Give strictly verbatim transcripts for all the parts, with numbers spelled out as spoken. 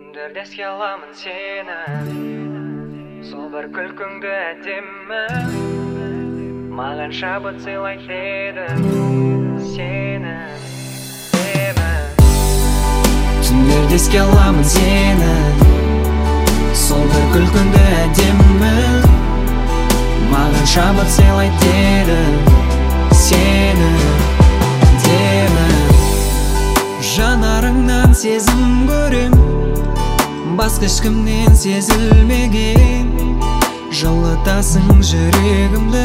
Түндерде еске аламын сені, сол бір күлкіңді әдемі, маған шабыт сыйлайды еді сені, демі. Түндерде еске аламын сені, сол бір күлкіңді әдемі, маған шабыт сыйлайды еді сені, демі. Жанарыңнан сезім көрем, басқа ешкімнен сезілмеген. Жылытасың жүрегімді,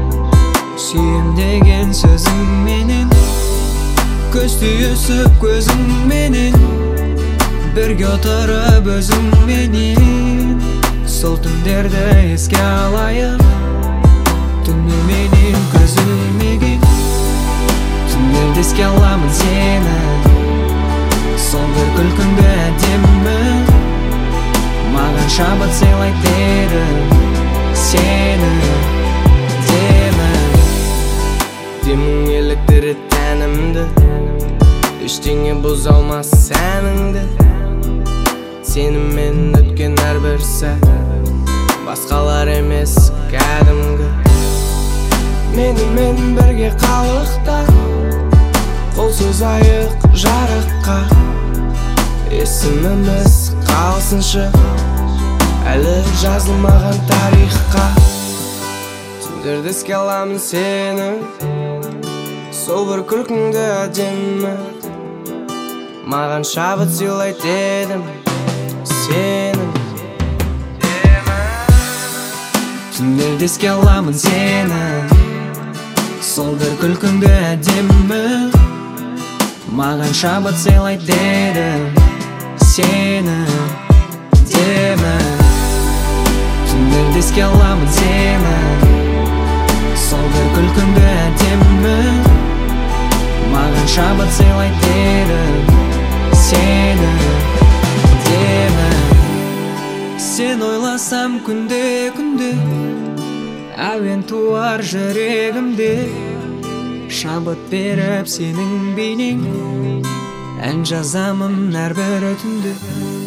сүйем деген сөзіңменен. Көз түйісіп көзіңменен, бірге отырып өзіңменен. Сол түндерді еске алайық, түніменен көз ілмеген. Түндерде еске аламын сені, сол бір күлкіңді әдемі, маған шабыт сыйлайды еді сені, демі. Демің еліктірі тәнімді, ештеңе бұза алмас сәніңді. Сенімен өткен әрбір сәт басқалар емес кәдімгі. Менімен бірге қалықта, қол созайық жарыққа. Есіміміз қалсыншы әлі жазылмаған тарихқа. Түндерде еске аламын сені, сол бір күлкіңді әдемі, маған шабыт сыйлайды едім сені, демі. Түндерде еске аламын сені, сол бір күлкіңді әдемі, маған шабыт сыйлайды еді сені, демі. Түндерде еске аламын сені, сол бір күлкіңді әдемі, маған шабыт сыйлайды еді сені, демі. Сен ойласам күнде-күнде, әуен туар жүрегімде. Шабыт беріп сенің бейнең, ән жазамын әрбір түнде.